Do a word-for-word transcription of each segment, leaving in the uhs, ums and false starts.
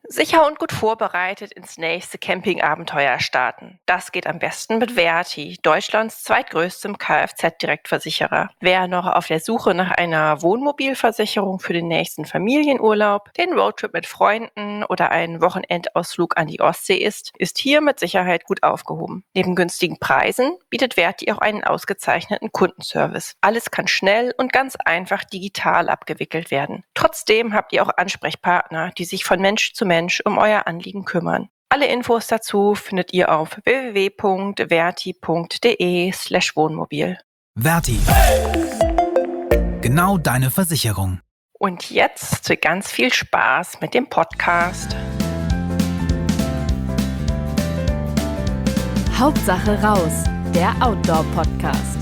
Sicher und gut vorbereitet ins nächste Campingabenteuer starten. Das geht am besten mit Verti, Deutschlands zweitgrößtem Kfz-Direktversicherer. Wer noch auf der Suche nach einer Wohnmobilversicherung für den nächsten Familienurlaub, den Roadtrip mit Freunden oder einen Wochenendausflug an die Ostsee ist, ist hier mit Sicherheit gut aufgehoben. Neben günstigen Preisen bietet Verti auch einen ausgezeichneten Kundenservice. Alles kann schnell und ganz einfach digital abgewickelt werden. Trotzdem habt ihr auch Ansprechpartner, die sich von Mensch zu Mensch um euer Anliegen kümmern. Alle Infos dazu findet ihr auf w w w punkt verti punkt d e slash Wohnmobil. Verti. Genau deine Versicherung. Und jetzt ganz viel Spaß mit dem Podcast. Hauptsache raus, der Outdoor-Podcast.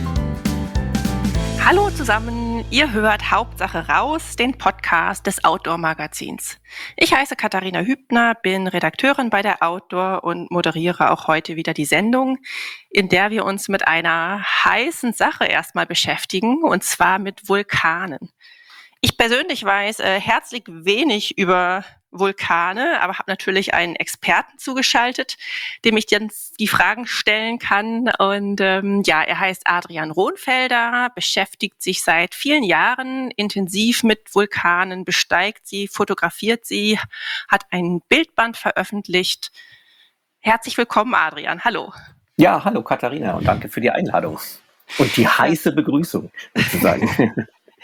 Hallo zusammen, ihr hört Hauptsache raus, den Podcast des Outdoor-Magazins. Ich heiße Katharina Hübner, bin Redakteurin bei der Outdoor und moderiere auch heute wieder die Sendung, in der wir uns mit einer heißen Sache erstmal beschäftigen, und zwar mit Vulkanen. Ich persönlich weiß äh, herzlich wenig über Vulkane, aber habe natürlich einen Experten zugeschaltet, dem ich dann die Fragen stellen kann. Und ähm, ja, er heißt Adrian Rohnfelder, beschäftigt sich seit vielen Jahren intensiv mit Vulkanen, besteigt sie, fotografiert sie, hat ein Bildband veröffentlicht. Herzlich willkommen, Adrian. Hallo. Ja, hallo Katharina und danke für die Einladung und die heiße Begrüßung sozusagen.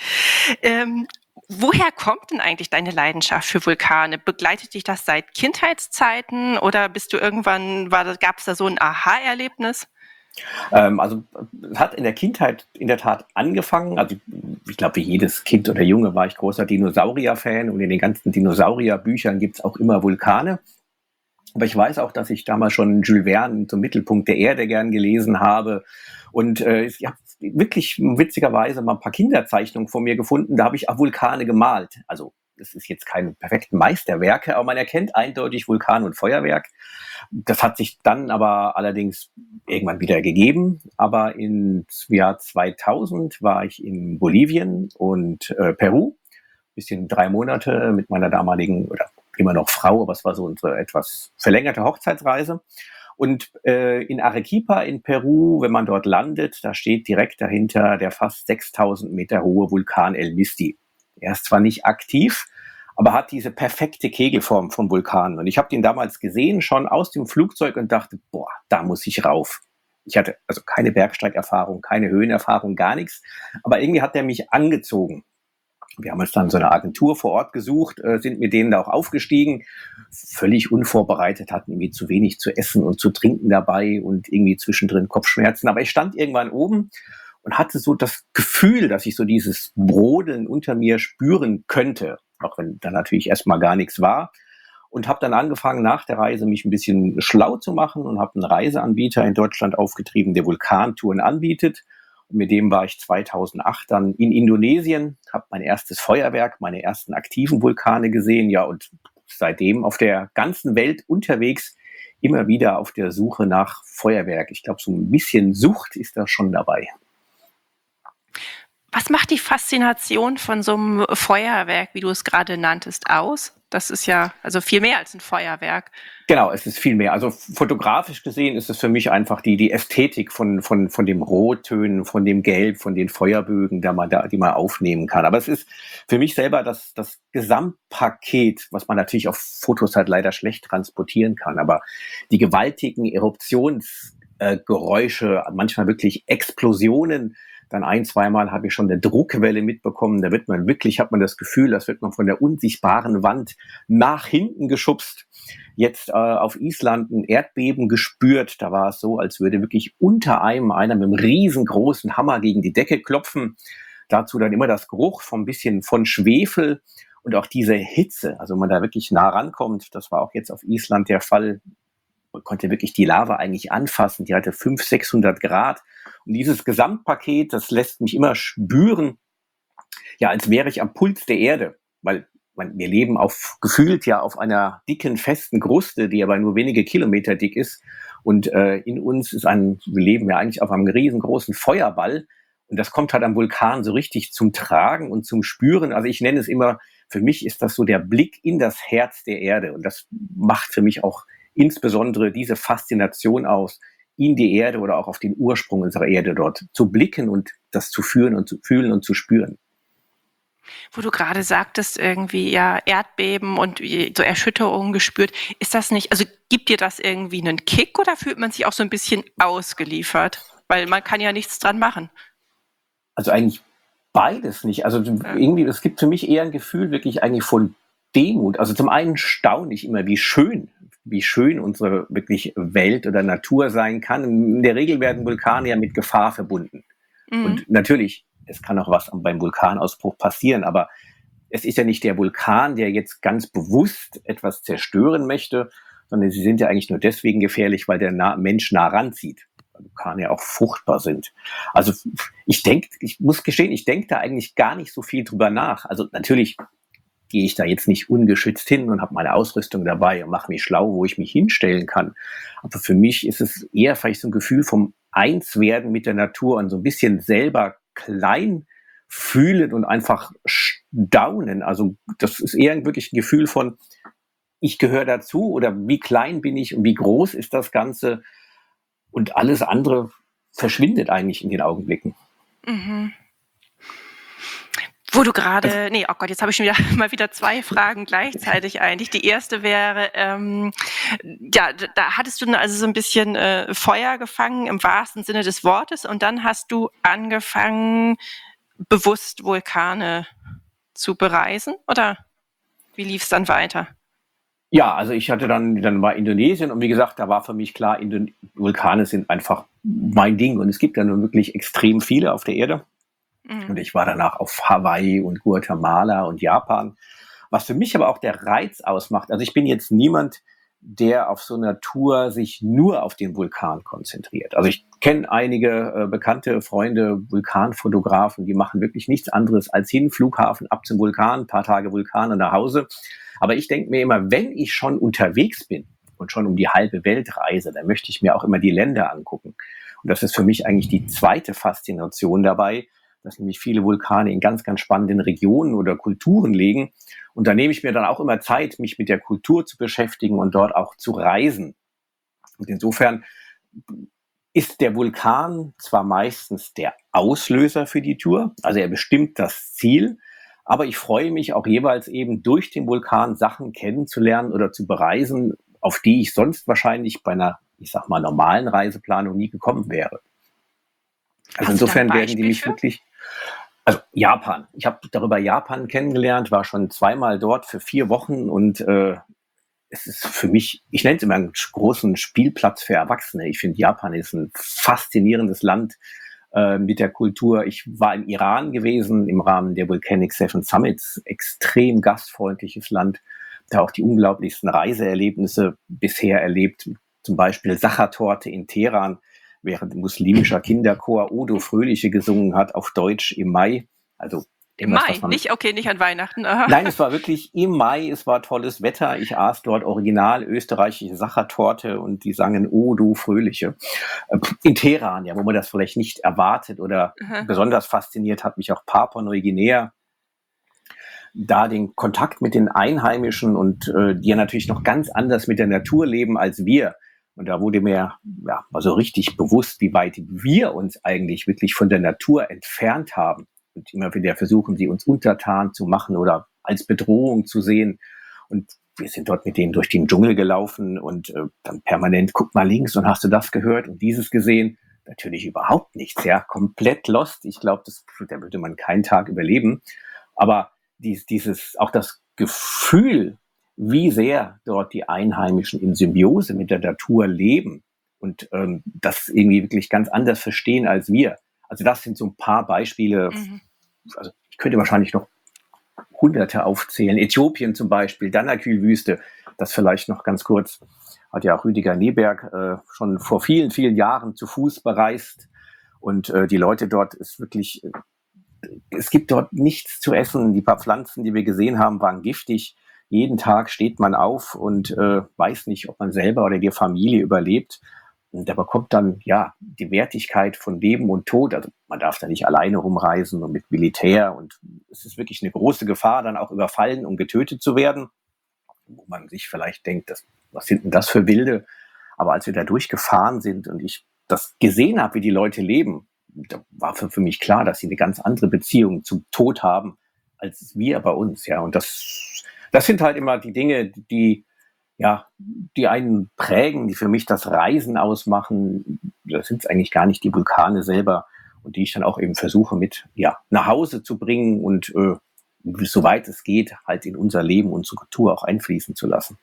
ähm, Woher kommt denn eigentlich deine Leidenschaft für Vulkane? Begleitet dich das seit Kindheitszeiten oder bist du irgendwann, gab es da so ein Aha-Erlebnis? Ähm, also es hat in der Kindheit in der Tat angefangen. Also ich glaube, wie jedes Kind oder Junge war ich großer Dinosaurier-Fan und in den ganzen Dinosaurier-Büchern gibt es auch immer Vulkane. Aber ich weiß auch, dass ich damals schon Jules Verne zum Mittelpunkt der Erde gern gelesen habe. Und äh, ich habe wirklich witzigerweise mal ein paar Kinderzeichnungen von mir gefunden. Da habe ich auch Vulkane gemalt. Also das ist jetzt keine perfekten Meisterwerke, aber man erkennt eindeutig Vulkan und Feuerwerk. Das hat sich dann aber allerdings irgendwann wieder gegeben. Aber im Jahr zweitausend war ich in Bolivien und äh, Peru. Bisschen drei Monate mit meiner damaligen, oder immer noch Frau, aber es war so unsere etwas verlängerte Hochzeitsreise. Und äh, in Arequipa in Peru, wenn man dort landet, da steht direkt dahinter der fast sechstausend Meter hohe Vulkan El Misti. Er ist zwar nicht aktiv, aber hat diese perfekte Kegelform von Vulkanen. Und ich habe den damals gesehen, schon aus dem Flugzeug, und dachte, boah, da muss ich rauf. Ich hatte also keine Bergsteigerfahrung, keine Höhenerfahrung, gar nichts. Aber irgendwie hat der mich angezogen. Wir haben uns dann so eine Agentur vor Ort gesucht, äh, sind mit denen da auch aufgestiegen, völlig unvorbereitet, hatten irgendwie zu wenig zu essen und zu trinken dabei und irgendwie zwischendrin Kopfschmerzen. Aber ich stand irgendwann oben und hatte so das Gefühl, dass ich so dieses Brodeln unter mir spüren könnte, auch wenn da natürlich erstmal gar nichts war. Und habe dann angefangen, nach der Reise mich ein bisschen schlau zu machen und habe einen Reiseanbieter in Deutschland aufgetrieben, der Vulkantouren anbietet. Und mit dem war ich zweitausendacht dann in Indonesien, habe mein erstes Feuerwerk, meine ersten aktiven Vulkane gesehen. Ja, und seitdem auf der ganzen Welt unterwegs, immer wieder auf der Suche nach Feuerwerk. Ich glaube, so ein bisschen Sucht ist da schon dabei. Was macht die Faszination von so einem Feuerwerk, wie du es gerade nanntest, aus? Das ist ja also viel mehr als ein Feuerwerk. Genau, es ist viel mehr. Also fotografisch gesehen ist es für mich einfach die, die Ästhetik von, von, von dem Rottönen, von dem Gelb, von den Feuerbögen, die man, da, die man aufnehmen kann. Aber es ist für mich selber das, das Gesamtpaket, was man natürlich auf Fotos halt leider schlecht transportieren kann. Aber die gewaltigen Eruptionsgeräusche, äh, manchmal wirklich Explosionen. Dann ein, zweimal habe ich schon eine Druckwelle mitbekommen. Da wird man wirklich, hat man das Gefühl, das wird man von der unsichtbaren Wand nach hinten geschubst. Jetzt äh, auf Island ein Erdbeben gespürt. Da war es so, als würde wirklich unter einem einer mit einem riesengroßen Hammer gegen die Decke klopfen. Dazu dann immer das Geruch von ein bisschen von Schwefel und auch diese Hitze. Also wenn man da wirklich nah rankommt, das war auch jetzt auf Island der Fall. Man konnte wirklich die Lava eigentlich anfassen. Die hatte fünfhundert, sechshundert Grad. Und dieses Gesamtpaket, das lässt mich immer spüren, ja, als wäre ich am Puls der Erde. Weil man, wir leben auf, gefühlt ja auf einer dicken, festen Kruste, die aber nur wenige Kilometer dick ist. Und äh, in uns ist ein, wir leben ja eigentlich auf einem riesengroßen Feuerball. Und das kommt halt am Vulkan so richtig zum Tragen und zum Spüren. Also ich nenne es immer für mich ist das so der Blick in das Herz der Erde. Und das macht für mich auch insbesondere diese Faszination aus, in die Erde oder auch auf den Ursprung unserer Erde dort zu blicken und das zu fühlen und zu fühlen und zu spüren. Wo du gerade sagtest, irgendwie ja Erdbeben und so Erschütterungen gespürt, ist das nicht, also gibt dir das irgendwie einen Kick oder fühlt man sich auch so ein bisschen ausgeliefert? Weil man kann ja nichts dran machen. Also eigentlich beides nicht. Also Ja. irgendwie, es gibt für mich eher ein Gefühl wirklich eigentlich von Demut. Also zum einen staune ich immer, wie schön, wie schön unsere wirklich Welt oder Natur sein kann. In der Regel werden Vulkane ja mit Gefahr verbunden. Mhm. Und natürlich, es kann auch was beim Vulkanausbruch passieren, aber es ist ja nicht der Vulkan, der jetzt ganz bewusst etwas zerstören möchte, sondern sie sind ja eigentlich nur deswegen gefährlich, weil der nah, Mensch nah ranzieht. Weil Vulkane ja auch fruchtbar sind. Also ich denke, ich muss gestehen, ich denke da eigentlich gar nicht so viel drüber nach. Also natürlich gehe ich da jetzt nicht ungeschützt hin und habe meine Ausrüstung dabei und mache mich schlau, wo ich mich hinstellen kann. Aber für mich ist es eher vielleicht so ein Gefühl vom Einswerden mit der Natur und so ein bisschen selber klein fühlen und einfach staunen. Also das ist eher wirklich ein Gefühl von, ich gehöre dazu oder wie klein bin ich und wie groß ist das Ganze und alles andere verschwindet eigentlich in den Augenblicken. Mhm. Wo du gerade, nee, oh Gott, jetzt habe ich schon wieder mal wieder zwei Fragen gleichzeitig eigentlich. Die erste wäre, ähm, ja, da hattest du also so ein bisschen äh, Feuer gefangen im wahrsten Sinne des Wortes und dann hast du angefangen, bewusst Vulkane zu bereisen, oder wie lief es dann weiter? Ja, also ich hatte dann, dann war Indonesien und wie gesagt, da war für mich klar, Indo- Vulkane sind einfach mein Ding und es gibt ja nun wirklich extrem viele auf der Erde. Mhm. Und ich war danach auf Hawaii und Guatemala und Japan. Was für mich aber auch der Reiz ausmacht, also ich bin jetzt niemand, der auf so einer Tour sich nur auf den Vulkan konzentriert. Also ich kenne einige äh, bekannte Freunde, Vulkanfotografen, die machen wirklich nichts anderes als hin, Flughafen, ab zum Vulkan, ein paar Tage Vulkan und nach Hause. Aber ich denke mir immer, wenn ich schon unterwegs bin und schon um die halbe Welt reise, dann möchte ich mir auch immer die Länder angucken. Und das ist für mich eigentlich die zweite Faszination dabei, dass nämlich viele Vulkane in ganz, ganz spannenden Regionen oder Kulturen liegen. Und da nehme ich mir dann auch immer Zeit, mich mit der Kultur zu beschäftigen und dort auch zu reisen. Und insofern ist der Vulkan zwar meistens der Auslöser für die Tour, also er bestimmt das Ziel, aber ich freue mich auch jeweils eben durch den Vulkan Sachen kennenzulernen oder zu bereisen, auf die ich sonst wahrscheinlich bei einer, ich sag mal, normalen Reiseplanung nie gekommen wäre. Also Hast du da ein insofern werden die Beispiel mich für? wirklich, also Japan. Ich habe darüber Japan kennengelernt, war schon zweimal dort für vier Wochen und äh, es ist für mich, ich nenne es immer einen großen Spielplatz für Erwachsene. Ich finde, Japan ist ein faszinierendes Land äh, mit der Kultur. Ich war im Iran gewesen im Rahmen der Volcanic Seven Summits, extrem gastfreundliches Land, da auch die unglaublichsten Reiseerlebnisse bisher erlebt, zum Beispiel Sachertorte in Teheran, während ein muslimischer Kinderchor Odo Fröhliche gesungen hat auf Deutsch im Mai. Also Im irgendwas, Mai, was man- nicht? Okay, nicht an Weihnachten. Aha. Nein, es war wirklich im Mai, es war tolles Wetter. Ich aß dort original österreichische Sachertorte und die sangen O, du Fröhliche. Äh, In Teheran, ja, wo man das vielleicht nicht erwartet oder Aha. besonders fasziniert hat mich auch Papua-Neuguinea. Da den Kontakt mit den Einheimischen und äh, die ja natürlich noch ganz anders mit der Natur leben als wir. Und da wurde mir ja mal so richtig bewusst, wie weit wir uns eigentlich wirklich von der Natur entfernt haben. Und immer wieder versuchen, sie uns untertan zu machen oder als Bedrohung zu sehen. Und wir sind dort mit denen durch den Dschungel gelaufen und äh, dann permanent, guck mal links und hast du das gehört und dieses gesehen? Natürlich überhaupt nichts, ja, komplett lost. Ich glaube, da würde man keinen Tag überleben. Aber dies, dieses, auch das Gefühl, wie sehr dort die Einheimischen in Symbiose mit der Natur leben und ähm, das irgendwie wirklich ganz anders verstehen als wir. Also das sind so ein paar Beispiele. Mhm. Also ich könnte wahrscheinlich noch Hunderte aufzählen. Äthiopien zum Beispiel, Danakil-Wüste, das vielleicht noch ganz kurz, hat ja auch Rüdiger Neberg äh, schon vor vielen, vielen Jahren zu Fuß bereist. Und äh, die Leute dort ist wirklich, äh, es gibt dort nichts zu essen. Die paar Pflanzen, die wir gesehen haben, waren giftig. Jeden Tag steht man auf und äh, weiß nicht, ob man selber oder die Familie überlebt. der bekommt dann ja die Wertigkeit von Leben und Tod. Also man darf da nicht alleine rumreisen und mit Militär. Und es ist wirklich eine große Gefahr, dann auch überfallen und getötet zu werden. Wo man sich vielleicht denkt, das, was sind denn das für Wilde? Aber als wir da durchgefahren sind und ich das gesehen habe, wie die Leute leben, da war für, für mich klar, dass sie eine ganz andere Beziehung zum Tod haben, als wir bei uns. Ja, und das, das sind halt immer die Dinge, die, ja, die einen prägen, die für mich das Reisen ausmachen. Das sind eigentlich gar nicht die Vulkane selber und die ich dann auch eben versuche mit, ja, nach Hause zu bringen und äh, soweit es geht, halt in unser Leben, unsere Kultur auch einfließen zu lassen.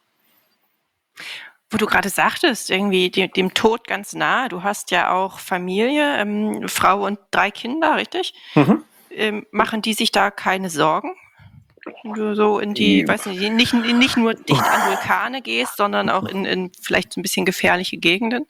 Wo du gerade sagtest, irgendwie dem, dem Tod ganz nah. Du hast ja auch Familie, ähm, Frau und drei Kinder, richtig? Mhm. Ähm, machen die sich da keine Sorgen? Wenn du so in die, Ja. weiß nicht, nicht, nicht nur dicht an Vulkane gehst, sondern auch in, in vielleicht so ein bisschen gefährliche Gegenden?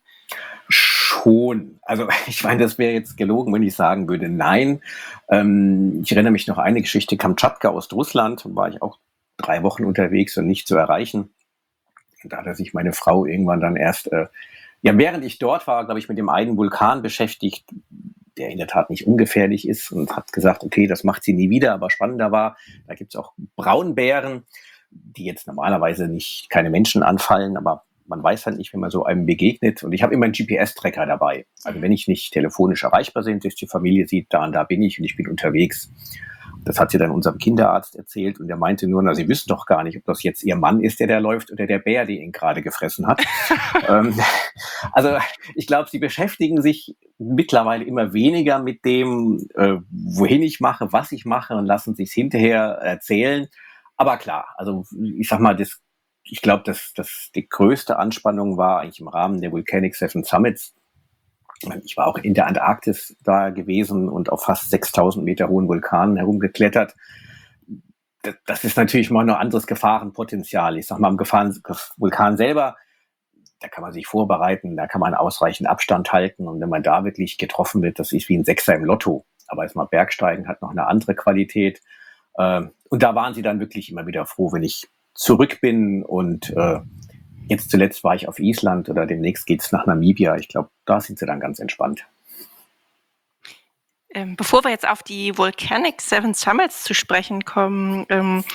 Schon. Also ich meine, das wäre jetzt gelogen, wenn ich sagen würde, nein. Ähm, ich erinnere mich noch an eine Geschichte, Kamtschatka, Ostrussland, war ich auch drei Wochen unterwegs und nicht zu erreichen. Da hat sich meine Frau irgendwann dann erst, äh, ja, während ich dort war, glaube ich, mit dem einen Vulkan beschäftigt, der in der Tat nicht ungefährlich ist, und hat gesagt, okay, das macht sie nie wieder, aber spannender war, da gibt es auch Braunbären, die jetzt normalerweise nicht keine Menschen anfallen, aber man weiß halt nicht, wenn man so einem begegnet. Und ich habe immer einen G P S-Tracker dabei. Also wenn ich nicht telefonisch erreichbar bin, dass die Familie sieht, da und da bin ich und ich bin unterwegs. Das hat sie dann unserem Kinderarzt erzählt und der meinte nur, na, sie wissen doch gar nicht, ob das jetzt ihr Mann ist, der da läuft oder der Bär, der ihn gerade gefressen hat. ähm, also ich glaube, sie beschäftigen sich mittlerweile immer weniger mit dem, äh, wohin ich mache, was ich mache und lassen sich hinterher erzählen. Aber klar, also ich sag mal, das, ich glaube, dass, dass die größte Anspannung war eigentlich im Rahmen der Volcanic Seven Summits. Ich war auch in der Antarktis da gewesen und auf fast sechstausend Meter hohen Vulkanen herumgeklettert. Das ist natürlich mal noch ein anderes Gefahrenpotenzial. Ich sag mal, am Gefahren, Vulkan selber, da kann man sich vorbereiten, da kann man ausreichend Abstand halten. Und wenn man da wirklich getroffen wird, das ist wie ein Sechser im Lotto. Aber erstmal Bergsteigen hat noch eine andere Qualität. Und da waren sie dann wirklich immer wieder froh, wenn ich zurück bin und jetzt zuletzt war ich auf Island oder demnächst geht es nach Namibia. Ich glaube, da sind sie dann ganz entspannt. Ähm, bevor wir jetzt auf die Volcanic Seven Summits zu sprechen kommen, ähm,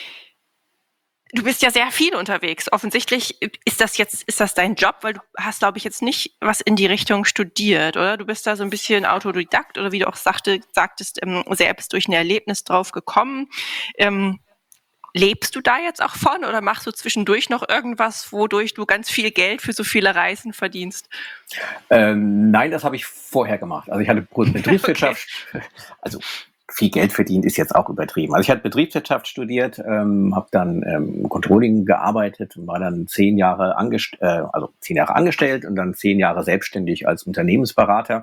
du bist ja sehr viel unterwegs. Offensichtlich ist das jetzt, ist das dein Job, weil du hast, glaube ich, jetzt nicht was in die Richtung studiert, oder? Du bist da so ein bisschen Autodidakt oder wie du auch sagte, sagtest, ähm, selbst durch ein Erlebnis drauf gekommen. Ähm, Lebst du da jetzt auch von oder machst du zwischendurch noch irgendwas, wodurch du ganz viel Geld für so viele Reisen verdienst? Ähm, nein, das habe ich vorher gemacht. Also ich hatte Betriebswirtschaft, okay. Also viel Geld verdient ist jetzt auch übertrieben. Also ich hatte Betriebswirtschaft studiert, ähm, habe dann ähm, Controlling gearbeitet und war dann zehn Jahre, angest- äh, also zehn Jahre angestellt und dann zehn Jahre selbstständig als Unternehmensberater.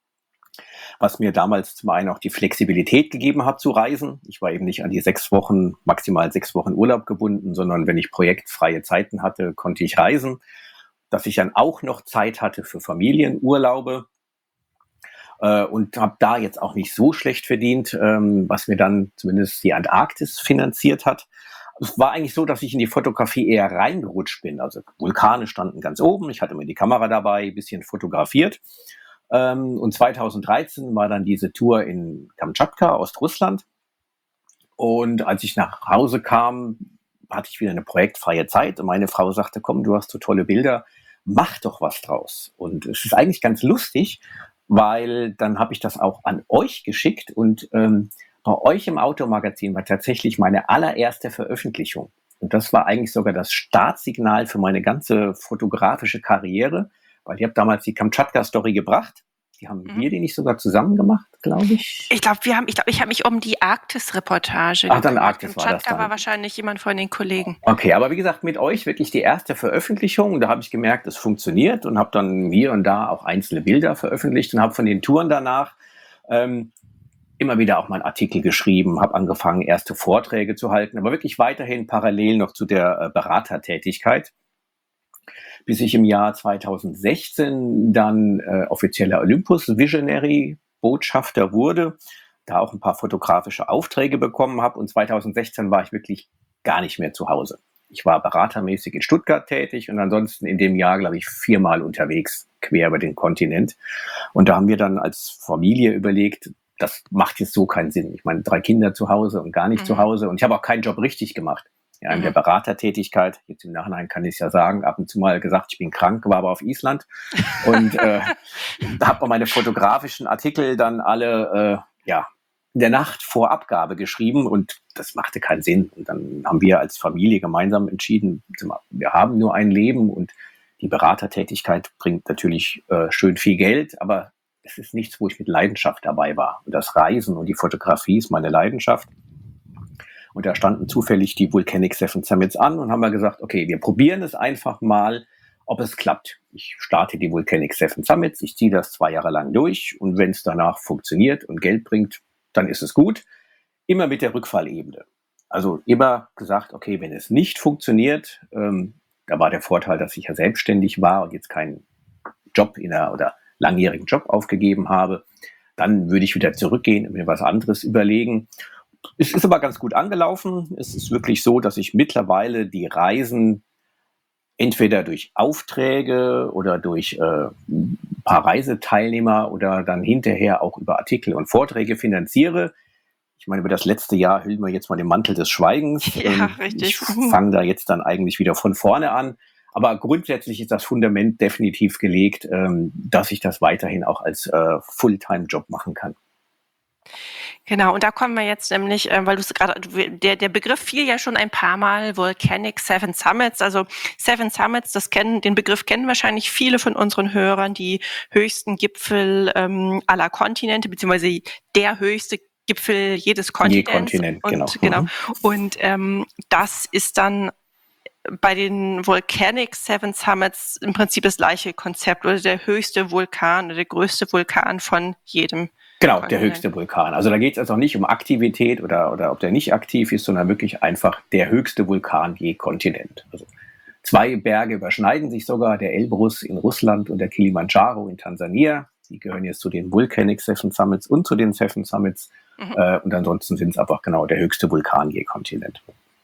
Was mir damals zum einen auch die Flexibilität gegeben hat zu reisen. Ich war eben nicht an die sechs Wochen, maximal sechs Wochen Urlaub gebunden, sondern wenn ich projektfreie Zeiten hatte, konnte ich reisen. Dass ich dann auch noch Zeit hatte für Familienurlaube äh, und habe da jetzt auch nicht so schlecht verdient, ähm, was mir dann zumindest die Antarktis finanziert hat. Es war eigentlich so, dass ich in die Fotografie eher reingerutscht bin. Also Vulkane standen ganz oben, ich hatte mir die Kamera dabei, ein bisschen fotografiert. Und zweitausenddreizehn war dann diese Tour in Kamtschatka, Ostrussland. Und als ich nach Hause kam, hatte ich wieder eine projektfreie Zeit. Und meine Frau sagte, komm, du hast so tolle Bilder, mach doch was draus. Und es ist eigentlich ganz lustig, weil dann habe ich das auch an euch geschickt. Und ähm, bei euch im Outdoor-Magazin war tatsächlich meine allererste Veröffentlichung. Und das war eigentlich sogar das Startsignal für meine ganze fotografische Karriere. Weil ihr habt damals die Kamtschatka-Story gebracht. Die haben mhm. wir die nicht sogar zusammen gemacht, glaube ich? Ich glaube, wir haben, ich glaube, ich habe mich um die Arktis-Reportage Ach, dann Arktis war das dann. Kamtschatka war wahrscheinlich jemand von den Kollegen. Okay, aber wie gesagt, mit euch wirklich die erste Veröffentlichung. Da habe ich gemerkt, es funktioniert und habe dann hier und da auch einzelne Bilder veröffentlicht und habe von den Touren danach ähm, immer wieder auch mal einen Artikel geschrieben, habe angefangen, erste Vorträge zu halten, aber wirklich weiterhin parallel noch zu der äh, Beratertätigkeit. Bis ich im Jahr zweitausendsechzehn dann äh, offizieller Olympus Visionary Botschafter wurde, da auch ein paar fotografische Aufträge bekommen habe und zweitausendsechzehn war ich wirklich gar nicht mehr zu Hause. ich war beratermäßig in Stuttgart tätig und ansonsten in dem Jahr, glaube ich, viermal unterwegs, quer über den Kontinent. Und da haben wir dann als Familie überlegt, das macht jetzt so keinen Sinn. Ich meine, drei Kinder zu Hause und gar nicht mhm. zu Hause. Und ich habe auch keinen Job richtig gemacht. Ja, in mhm. der Beratertätigkeit, jetzt im Nachhinein kann ich es ja sagen, ab und zu mal gesagt, ich bin krank, war aber auf Island. Und äh, da habe meine fotografischen Artikel dann alle äh, ja, in der Nacht vor Abgabe geschrieben und das machte keinen Sinn. Und dann haben wir als Familie gemeinsam entschieden, wir haben nur ein Leben und die Beratertätigkeit bringt natürlich äh, schön viel Geld, aber es ist nichts, wo ich mit Leidenschaft dabei war. Und das Reisen und die Fotografie ist meine Leidenschaft. Und da standen zufällig die Volcanic Seven Summits an und haben wir gesagt, okay, wir probieren es einfach mal, ob es klappt. Ich starte die Volcanic Seven Summits, ich ziehe das zwei Jahre lang durch und wenn es danach funktioniert und Geld bringt, dann ist es gut. Immer mit der Rückfallebene. Also immer gesagt, okay, wenn es nicht funktioniert, ähm, da war der Vorteil, dass ich ja selbstständig war und jetzt keinen Job in einer oder langjährigen Job aufgegeben habe, dann würde ich wieder zurückgehen und mir was anderes überlegen. Es ist aber ganz gut angelaufen. Es ist wirklich so, dass ich mittlerweile die Reisen entweder durch Aufträge oder durch äh, ein paar Reiseteilnehmer oder dann hinterher auch über Artikel und Vorträge finanziere. Ich meine, über das letzte Jahr hüllen wir jetzt mal den Mantel des Schweigens. Ja, ähm, richtig. Ich fange da jetzt dann eigentlich wieder von vorne an. Aber grundsätzlich ist das Fundament definitiv gelegt, ähm, dass ich das weiterhin auch als äh, Fulltime-Job machen kann. Genau, und da kommen wir jetzt nämlich, äh, weil du es gerade, der, der Begriff fiel ja schon ein paar Mal, Volcanic Seven Summits. Also Seven Summits, das kennen, den Begriff kennen wahrscheinlich viele von unseren Hörern, die höchsten Gipfel ähm, aller Kontinente, beziehungsweise der höchste Gipfel jedes Kontinents. Je Kontinent, und, genau. genau. Mhm. Und ähm, das ist dann bei den Volcanic Seven Summits im Prinzip das gleiche Konzept oder der höchste Vulkan oder der größte Vulkan von jedem. Genau, Kontinent. Der höchste Vulkan. Also da geht es also nicht um Aktivität oder, oder ob der nicht aktiv ist, sondern wirklich einfach der höchste Vulkan je Kontinent. Also zwei Berge überschneiden sich sogar, der Elbrus in Russland und der Kilimanjaro in Tansania. Die gehören jetzt zu den Volcanic Seven Summits und zu den Seven Summits. Mhm. Äh, und ansonsten sind es einfach genau der höchste Vulkan je Kontinent.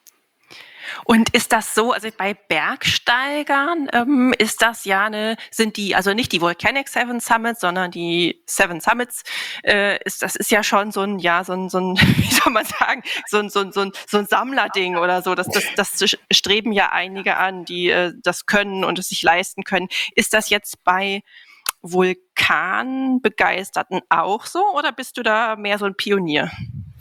Und ist das so, also bei Bergsteigern ähm, ist das ja eine, sind die, also nicht die Volcanic Seven Summits, sondern die Seven Summits, äh, ist, das ist ja schon so ein, ja, so ein, so ein, wie soll man sagen, so ein, so ein, so ein, so ein Sammlerding oder so. Das, das, das streben ja einige an, die äh, das können und es sich leisten können. Ist das jetzt bei Vulkanbegeisterten auch so oder bist du da mehr so ein Pionier?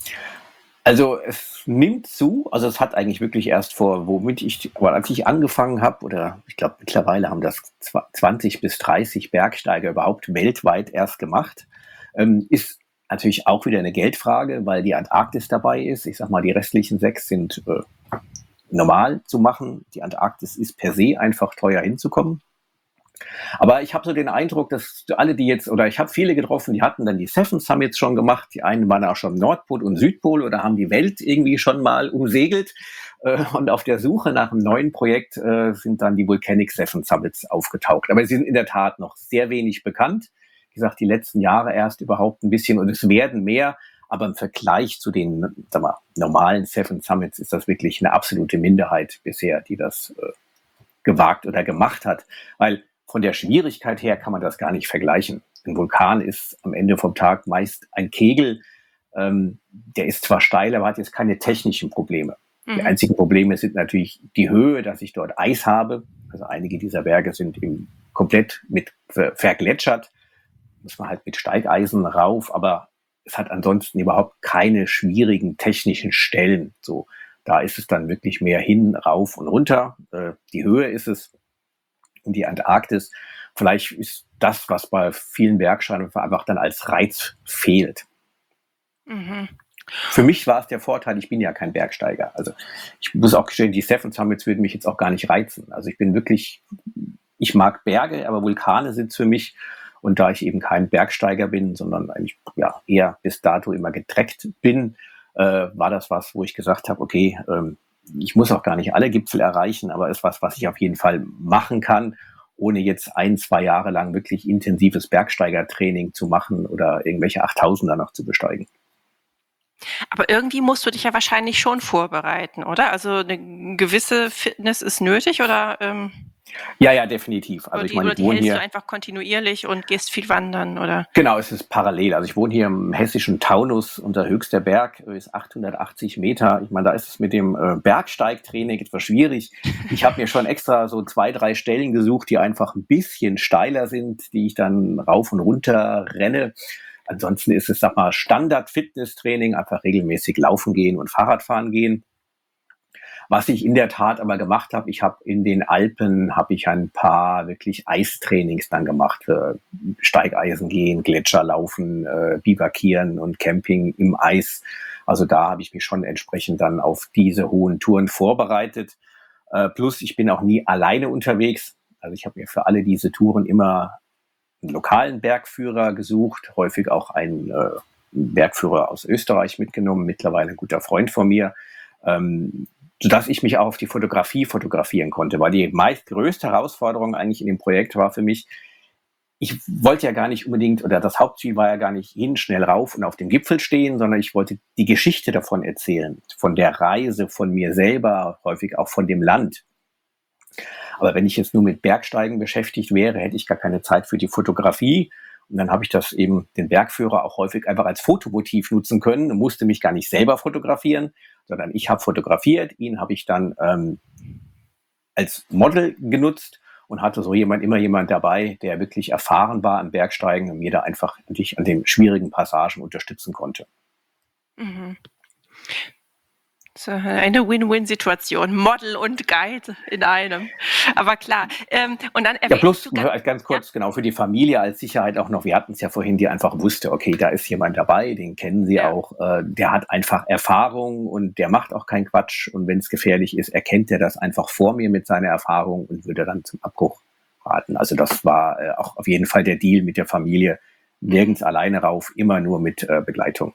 Also es nimmt zu, also es hat eigentlich wirklich erst vor, womit ich, aber als ich angefangen habe, oder ich glaube mittlerweile haben das zwanzig bis dreißig Bergsteiger überhaupt weltweit erst gemacht, ähm, ist natürlich auch wieder eine Geldfrage, weil die Antarktis dabei ist. Ich sag mal, die restlichen sechs sind äh, normal zu machen. Die Antarktis ist per se einfach teuer hinzukommen. Aber ich habe so den Eindruck, dass alle, die jetzt, oder ich habe viele getroffen, die hatten dann die Seven Summits schon gemacht. Die einen waren auch schon Nordpol und Südpol oder haben die Welt irgendwie schon mal umsegelt. Und auf der Suche nach einem neuen Projekt sind dann die Volcanic Seven Summits aufgetaucht. Aber sie sind in der Tat noch sehr wenig bekannt. Wie gesagt, die letzten Jahre erst überhaupt ein bisschen und es werden mehr. Aber im Vergleich zu den, sag mal, normalen Seven Summits ist das wirklich eine absolute Minderheit bisher, die das äh, gewagt oder gemacht hat. Weil von der Schwierigkeit her kann man das gar nicht vergleichen. Ein Vulkan ist am Ende vom Tag meist ein Kegel. Ähm, der ist zwar steil, aber hat jetzt keine technischen Probleme. Mhm. Die einzigen Probleme sind natürlich die Höhe, dass ich dort Eis habe. Also einige dieser Berge sind eben komplett mit ver- vergletschert. Muss man halt mit Steigeisen rauf, aber es hat ansonsten überhaupt keine schwierigen technischen Stellen. So, da ist es dann wirklich mehr hin, rauf und runter. Äh, die Höhe ist es. In die Antarktis. Vielleicht ist das, was bei vielen Bergsteigern einfach dann als Reiz fehlt. Mhm. Für mich war es der Vorteil, ich bin ja kein Bergsteiger. Also ich muss auch gestehen, die Seven Summits würden mich jetzt auch gar nicht reizen. Also ich bin wirklich, ich mag Berge, aber Vulkane sind es für mich. Und da ich eben kein Bergsteiger bin, sondern eigentlich ja, eher bis dato immer getreckt bin, äh, war das was, wo ich gesagt habe, okay, ähm, ich muss auch gar nicht alle Gipfel erreichen, aber ist was, was ich auf jeden Fall machen kann, ohne jetzt ein, zwei Jahre lang wirklich intensives Bergsteigertraining zu machen oder irgendwelche Achttausender noch zu besteigen. Aber irgendwie musst du dich ja wahrscheinlich schon vorbereiten, oder? Also eine gewisse Fitness ist nötig oder, ähm, Ja, ja, definitiv. Also oder ich die, meine, oder ich die wohne hältst du hier, einfach kontinuierlich und gehst viel wandern, oder? genau, es ist parallel. Also ich wohne hier im hessischen Taunus. Unser höchster Berg ist achthundertachtzig Meter. Ich meine, da ist es mit dem äh, Bergsteigtraining etwas schwierig. Ich habe mir schon extra so zwei, drei Stellen gesucht, die einfach ein bisschen steiler sind, die ich dann rauf und runter renne. Ansonsten ist es, sag mal, Standard-Fitnesstraining, einfach regelmäßig laufen gehen und Fahrradfahren gehen. Was ich in der Tat aber gemacht habe, ich habe in den Alpen habe ich ein paar wirklich Eistrainings dann gemacht, äh, Steigeisen gehen, Gletscher laufen, äh, Bivakieren und Camping im Eis. Also da habe ich mich schon entsprechend dann auf diese hohen Touren vorbereitet. Äh, plus ich bin auch nie alleine unterwegs. Also ich habe mir für alle diese Touren immer einen lokalen Bergführer gesucht, häufig auch einen äh, Bergführer aus Österreich mitgenommen, mittlerweile ein guter Freund von mir. Ähm, sodass ich mich auch auf die Fotografie fotografieren konnte, weil die meist größte Herausforderung eigentlich in dem Projekt war für mich, ich wollte ja gar nicht unbedingt, oder das Hauptziel war ja gar nicht hin, schnell rauf und auf dem Gipfel stehen, sondern ich wollte die Geschichte davon erzählen, von der Reise, von mir selber, häufig auch von dem Land. Aber wenn ich jetzt nur mit Bergsteigen beschäftigt wäre, hätte ich gar keine Zeit für die Fotografie. Und dann habe ich das eben, den Bergführer, auch häufig einfach als Fotomotiv nutzen können und musste mich gar nicht selber fotografieren, sondern ich habe fotografiert, ihn habe ich dann ähm, als Model genutzt und hatte so jemand, immer jemand dabei, der wirklich erfahren war am Bergsteigen und mir da einfach dich an den schwierigen Passagen unterstützen konnte. Mhm. So, eine Win-Win-Situation, Model und Guide in einem. Aber klar. Ähm, und dann Ja, plus du ganz, ganz kurz, ja? genau, für die Familie als Sicherheit auch noch, wir hatten es ja vorhin, die einfach wusste, okay, da ist jemand dabei, den kennen sie Ja. auch, äh, der hat einfach Erfahrung und der macht auch keinen Quatsch und wenn es gefährlich ist, erkennt er das einfach vor mir mit seiner Erfahrung und würde dann zum Abbruch raten. Also das war äh, auch auf jeden Fall der Deal mit der Familie, nirgends alleine rauf, immer nur mit äh, Begleitung.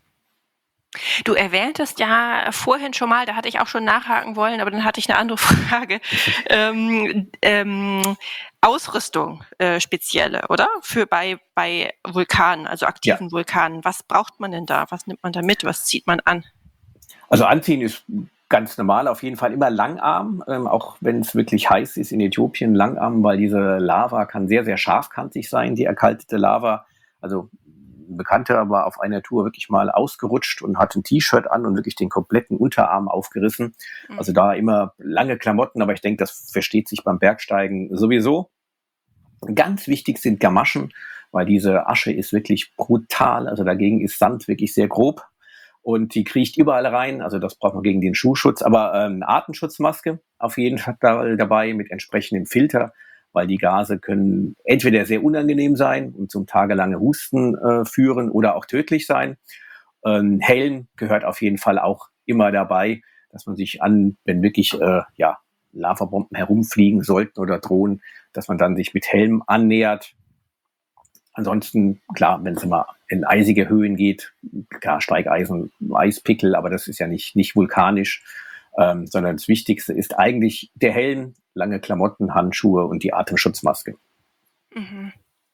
Du erwähntest ja vorhin schon mal, da hatte ich auch schon nachhaken wollen, aber dann hatte ich eine andere Frage. ähm, ähm, Ausrüstung, äh, spezielle, oder? Für bei, bei Vulkanen, also aktiven ja. Vulkanen. Was braucht man denn da? Was nimmt man da mit? Was zieht man an? Also anziehen ist ganz normal, auf jeden Fall immer Langarm, ähm, auch wenn es wirklich heiß ist in Äthiopien, Langarm, weil diese Lava kann sehr, sehr scharfkantig sein, die erkaltete Lava. Also ein Bekannter war auf einer Tour wirklich mal ausgerutscht und hat ein T-Shirt an und wirklich den kompletten Unterarm aufgerissen. Mhm. Also da immer lange Klamotten, aber ich denke, das versteht sich beim Bergsteigen sowieso. Ganz wichtig sind Gamaschen, weil diese Asche ist wirklich brutal. Also dagegen ist Sand wirklich sehr grob und die kriecht überall rein. Also das braucht man gegen den Schuhschutz. Aber ähm, eine Atemschutzmaske auf jeden Fall dabei mit entsprechendem Filter, weil die Gase können entweder sehr unangenehm sein und zum tagelange Husten äh, führen oder auch tödlich sein. Ähm, Helm gehört auf jeden Fall auch immer dabei, dass man sich an, wenn wirklich äh, ja, Lavabomben herumfliegen sollten oder drohen, dass man dann sich mit Helm annähert. Ansonsten, klar, wenn es immer in eisige Höhen geht, klar, Steigeisen, Eispickel, aber das ist ja nicht, nicht vulkanisch, ähm, sondern das Wichtigste ist eigentlich der Helm, lange Klamotten, Handschuhe und die Atemschutzmaske. Mhm.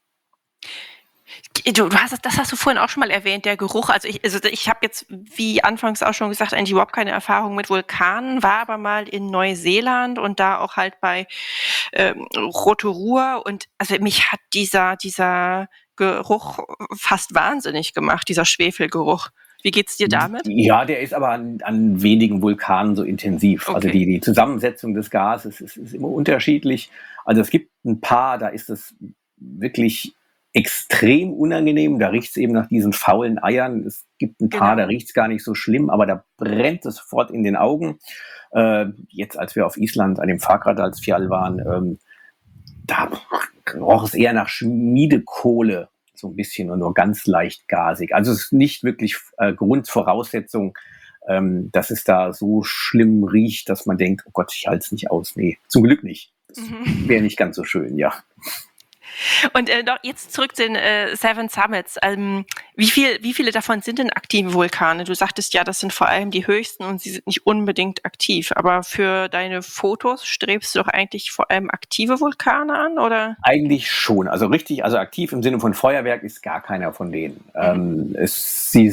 Du, du hast, das hast du vorhin auch schon mal erwähnt, der Geruch. Also ich, also ich habe jetzt, wie anfangs auch schon gesagt, eigentlich überhaupt keine Erfahrung mit Vulkanen, war aber mal in Neuseeland und da auch halt bei ähm, Rotorua und also mich hat dieser, dieser Geruch fast wahnsinnig gemacht, dieser Schwefelgeruch. Wie geht's dir damit? Ja, der ist aber an, an wenigen Vulkanen so intensiv. Okay. Also die, die Zusammensetzung des Gases ist, ist immer unterschiedlich. Also es gibt ein paar, da ist es wirklich extrem unangenehm. Da riecht es eben nach diesen faulen Eiern. Es gibt ein paar, genau. Da riecht es gar nicht so schlimm, aber da brennt es sofort in den Augen. Äh, jetzt, als wir auf Island an dem Fagradalsfjall waren, ähm, da roch es eher nach Schmiedekohle. So ein bisschen und nur ganz leicht gasig. Also es ist nicht wirklich äh, Grundvoraussetzung, ähm, dass es da so schlimm riecht, dass man denkt, oh Gott, ich halte es nicht aus. Nee, zum Glück nicht. Das mhm. wäre nicht ganz so schön, ja. Und äh, noch jetzt zurück zu den äh, Seven Summits. Ähm, wie, viel, wie viele davon sind denn aktive Vulkane? Du sagtest ja, das sind vor allem die höchsten und sie sind nicht unbedingt aktiv. Aber für deine Fotos strebst du doch eigentlich vor allem aktive Vulkane an, oder? Eigentlich schon. Also richtig, also aktiv im Sinne von Feuerwerk ist gar keiner von denen. Mhm. Ähm, es, sie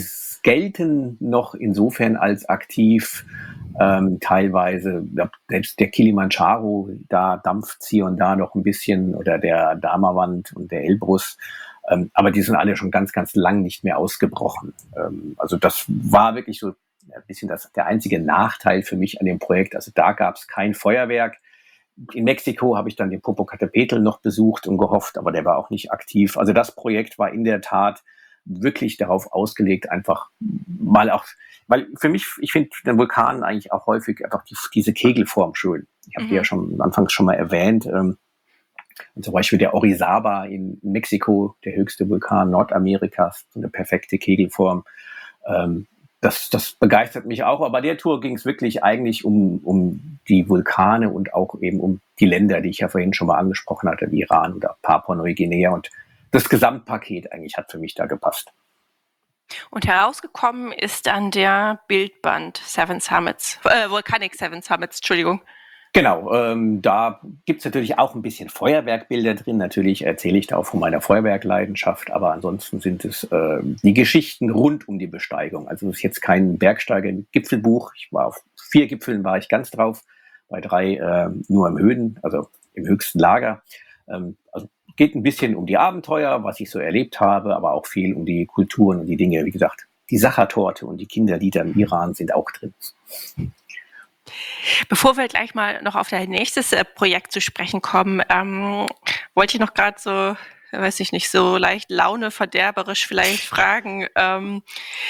gelten noch insofern als aktiv, ähm, teilweise, ja, selbst der Kilimanjaro, da dampft hier und da noch ein bisschen, oder der Damavand und der Elbrus, ähm, aber die sind alle schon ganz, ganz lang nicht mehr ausgebrochen. Ähm, also das war wirklich so ein bisschen das, der einzige Nachteil für mich an dem Projekt. Also da gab es kein Feuerwerk. In Mexiko habe ich dann den Popocatépetl noch besucht und gehofft, aber der war auch nicht aktiv. Also das Projekt war in der Tat wirklich darauf ausgelegt, einfach mal auch, weil für mich, ich finde den Vulkan eigentlich auch häufig einfach die, diese Kegelform schön. Ich habe mhm. die ja schon anfangs schon mal erwähnt. Ähm, und zum Beispiel der Orizaba in Mexiko, der höchste Vulkan Nordamerikas, so eine perfekte Kegelform. Ähm, Das, das begeistert mich auch. Aber bei der Tour ging es wirklich eigentlich um, um die Vulkane und auch eben um die Länder, die ich ja vorhin schon mal angesprochen hatte, wie Iran oder Papua-Neuguinea. Und das Gesamtpaket eigentlich hat für mich da gepasst. Und herausgekommen ist dann der Bildband Seven Summits, äh, Volcanic Seven Summits, Entschuldigung. Genau, ähm, da gibt's natürlich auch ein bisschen Feuerwerkbilder drin. Natürlich erzähle ich da auch von meiner Feuerwerkleidenschaft, aber ansonsten sind es äh, die Geschichten rund um die Besteigung. Also es ist jetzt kein Bergsteiger-Gipfelbuch. Ich war auf vier Gipfeln, war ich ganz drauf, bei drei äh, nur im Höhen, also im höchsten Lager. Ähm, also geht ein bisschen um die Abenteuer, was ich so erlebt habe, aber auch viel um die Kulturen und die Dinge. Wie gesagt, die Sachertorte und die Kinderlieder im Iran sind auch drin. Bevor wir gleich mal noch auf dein nächstes äh, Projekt zu sprechen kommen, ähm, wollte ich noch gerade so, weiß ich nicht, so leicht launeverderberisch vielleicht fragen. Ähm,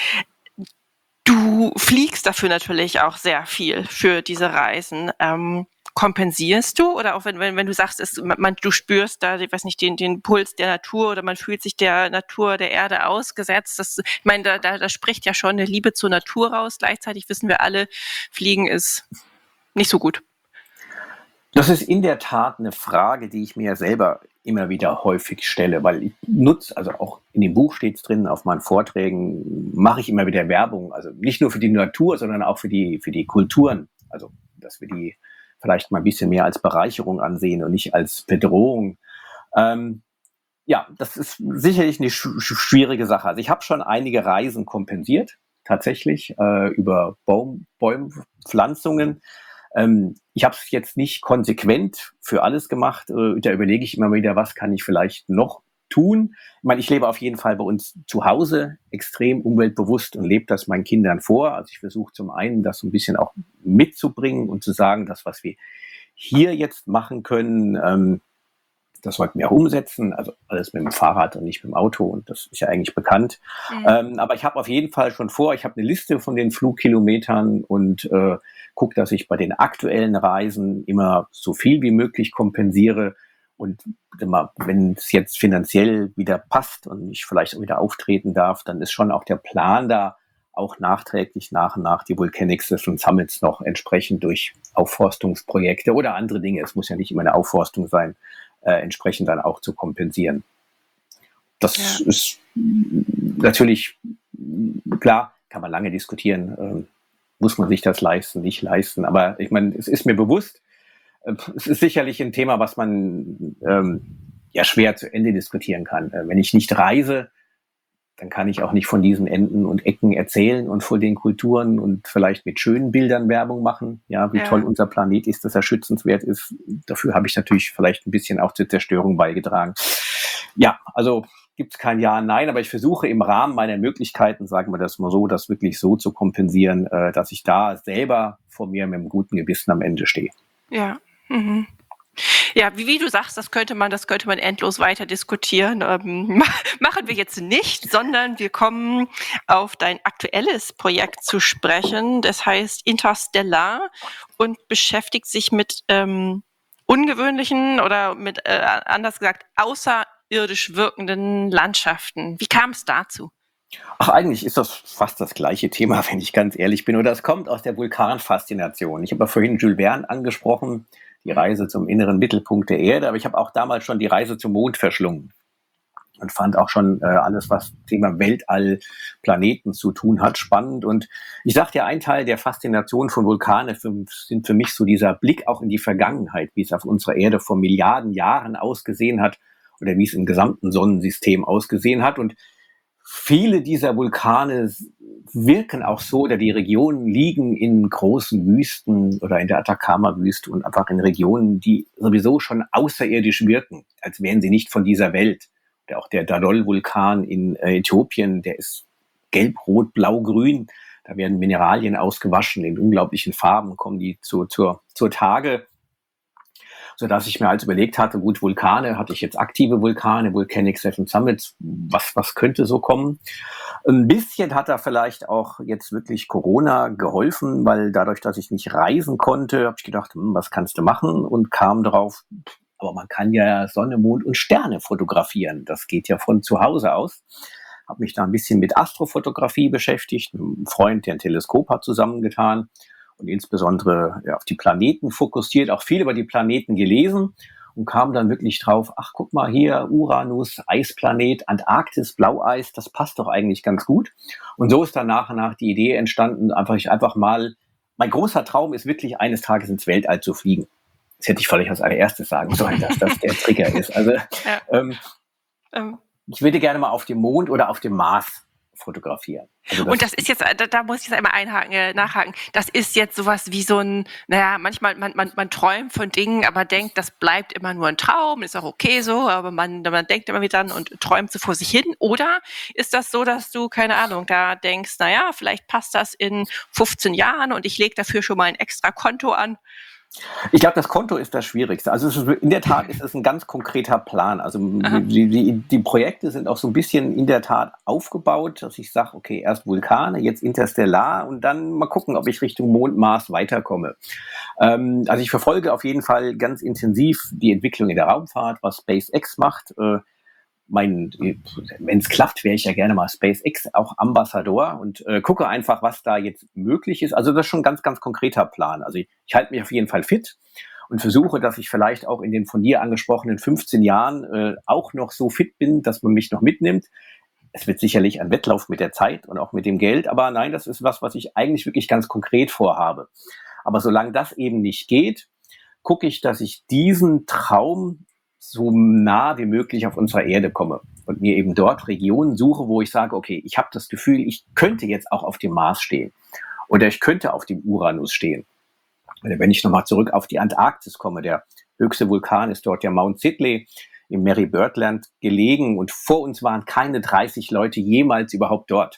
du fliegst dafür natürlich auch sehr viel für diese Reisen. Ähm, kompensierst du, oder auch wenn, wenn, wenn du sagst, es, man, du spürst da, ich weiß nicht, den, den Puls der Natur, oder man fühlt sich der Natur, der Erde ausgesetzt. Das, ich meine, da, da, da spricht ja schon eine Liebe zur Natur raus. Gleichzeitig wissen wir alle, Fliegen ist nicht so gut. Das ist in der Tat eine Frage, die ich mir selber immer wieder häufig stelle, weil ich nutze, also auch in dem Buch steht es drin, auf meinen Vorträgen mache ich immer wieder Werbung, also nicht nur für die Natur, sondern auch für die, für die Kulturen, also dass wir die vielleicht mal ein bisschen mehr als Bereicherung ansehen und nicht als Bedrohung. Ähm, ja, das ist sicherlich eine sch- schwierige Sache. Also ich habe schon einige Reisen kompensiert, tatsächlich, äh, über Baum, Bäumpflanzungen. Ähm, ich habe es jetzt nicht konsequent für alles gemacht. Äh, da überlege ich immer wieder, was kann ich vielleicht noch tun. Ich meine, ich lebe auf jeden Fall bei uns zu Hause extrem umweltbewusst und lebe das meinen Kindern vor. Also ich versuche zum einen, das so ein bisschen auch mitzubringen und zu sagen, das, was wir hier jetzt machen können, ähm, das sollten wir auch umsetzen. Also alles mit dem Fahrrad und nicht mit dem Auto. Und das ist ja eigentlich bekannt. Mhm. Ähm, aber ich habe auf jeden Fall schon vor, ich habe eine Liste von den Flugkilometern und äh, gucke, dass ich bei den aktuellen Reisen immer so viel wie möglich kompensiere. Und wenn es jetzt finanziell wieder passt und ich vielleicht auch wieder auftreten darf, dann ist schon auch der Plan da, auch nachträglich nach und nach die Volcanic Seven Summits noch entsprechend durch Aufforstungsprojekte oder andere Dinge, es muss ja nicht immer eine Aufforstung sein, äh, entsprechend dann auch zu kompensieren. Das ja. ist natürlich, klar, kann man lange diskutieren, ähm, muss man sich das leisten, nicht leisten, aber ich meine, es ist mir bewusst, es ist sicherlich ein Thema, was man ähm, ja schwer zu Ende diskutieren kann. Äh, wenn ich nicht reise, dann kann ich auch nicht von diesen Enden und Ecken erzählen und von den Kulturen und vielleicht mit schönen Bildern Werbung machen. Ja, wie ja. toll unser Planet ist, dass er schützenswert ist. Dafür habe ich natürlich vielleicht ein bisschen auch zur Zerstörung beigetragen. Ja, also gibt es kein Ja, Nein, aber ich versuche im Rahmen meiner Möglichkeiten, sagen wir das mal so, das wirklich so zu kompensieren, äh, dass ich da selber vor mir mit einem guten Gewissen am Ende stehe. Ja. Mhm. Ja, wie, wie du sagst, das könnte man, das könnte man endlos weiter diskutieren. Ähm, machen wir jetzt nicht, sondern wir kommen auf dein aktuelles Projekt zu sprechen. Das heißt Interstellar und beschäftigt sich mit ähm, ungewöhnlichen oder mit, äh, anders gesagt, außerirdisch wirkenden Landschaften. Wie kam es dazu? Ach, eigentlich ist das fast das gleiche Thema, wenn ich ganz ehrlich bin. Oder es kommt aus der Vulkanfaszination. Ich habe ja vorhin Jules Verne angesprochen, die Reise zum inneren Mittelpunkt der Erde, aber ich habe auch damals schon die Reise zum Mond verschlungen und fand auch schon äh, alles, was Thema Weltall, Planeten zu tun hat, spannend. Und ich sagte ja, ein Teil der Faszination von Vulkanen sind für mich so dieser Blick auch in die Vergangenheit, wie es auf unserer Erde vor Milliarden Jahren ausgesehen hat oder wie es im gesamten Sonnensystem ausgesehen hat. Und viele dieser Vulkane wirken auch so, oder die Regionen liegen in großen Wüsten oder in der Atacama-Wüste und einfach in Regionen, die sowieso schon außerirdisch wirken, als wären sie nicht von dieser Welt. Oder auch der Dadol-Vulkan in äh, Äthiopien, der ist gelb, rot, blau, grün. Da werden Mineralien ausgewaschen, in unglaublichen Farben kommen die zu, zur, zur Tage. Sodass ich mir also überlegt hatte, gut, Vulkane, hatte ich jetzt aktive Vulkane, Volcanic Seven Summits, was, was könnte so kommen? Ein bisschen hat da vielleicht auch jetzt wirklich Corona geholfen, weil dadurch, dass ich nicht reisen konnte, habe ich gedacht, hm, was kannst du machen? Und kam drauf, aber man kann ja Sonne, Mond und Sterne fotografieren. Das geht ja von zu Hause aus. Habe mich da ein bisschen mit Astrofotografie beschäftigt, mit einem Freund, der ein Teleskop hat, zusammengetan. Und insbesondere ja, auf die Planeten fokussiert, auch viel über die Planeten gelesen und kam dann wirklich drauf, ach guck mal hier, Uranus, Eisplanet, Antarktis, Blaueis, das passt doch eigentlich ganz gut. Und so ist dann nach und nach die Idee entstanden, einfach ich einfach mal, mein großer Traum ist wirklich eines Tages ins Weltall zu fliegen. Das hätte ich vielleicht als allererstes sagen sollen, dass das der Trigger ist. Also ja. ähm, ähm. ich würde gerne mal auf dem Mond oder auf dem Mars fotografieren. Also das und das ist jetzt, da, da muss ich jetzt einmal einhaken, äh, nachhaken, das ist jetzt sowas wie so ein, naja, manchmal, man, man, man träumt von Dingen, aber denkt, das bleibt immer nur ein Traum, ist auch okay so, aber man, man denkt immer wieder dran und träumt so vor sich hin. Oder ist das so, dass du, keine Ahnung, da denkst, naja, vielleicht passt das in fünfzehn Jahren und ich lege dafür schon mal ein extra Konto an? Ich glaube, das Konto ist das Schwierigste. Also es ist, in der Tat ist es ein ganz konkreter Plan. Also die, die, die Projekte sind auch so ein bisschen in der Tat aufgebaut, dass ich sage, okay, erst Vulkane, jetzt Interstellar und dann mal gucken, ob ich Richtung Mond, Mars weiterkomme. Ähm, also ich verfolge auf jeden Fall ganz intensiv die Entwicklung in der Raumfahrt, was SpaceX macht. Äh, Mein, wenn es klappt, wäre ich ja gerne mal SpaceX auch Ambassador und äh, gucke einfach, was da jetzt möglich ist. Also das ist schon ein ganz, ganz konkreter Plan. Also ich, ich halte mich auf jeden Fall fit und versuche, dass ich vielleicht auch in den von dir angesprochenen fünfzehn Jahren äh, auch noch so fit bin, dass man mich noch mitnimmt. Es wird sicherlich ein Wettlauf mit der Zeit und auch mit dem Geld, aber nein, das ist was, was ich eigentlich wirklich ganz konkret vorhabe. Aber solange das eben nicht geht, gucke ich, dass ich diesen Traum so nah wie möglich auf unserer Erde komme und mir eben dort Regionen suche, wo ich sage, okay, ich habe das Gefühl, ich könnte jetzt auch auf dem Mars stehen oder ich könnte auf dem Uranus stehen. Oder wenn ich nochmal zurück auf die Antarktis komme, der höchste Vulkan ist dort der Mount Sidley im Mary Bird Land gelegen und vor uns waren keine dreißig Leute jemals überhaupt dort.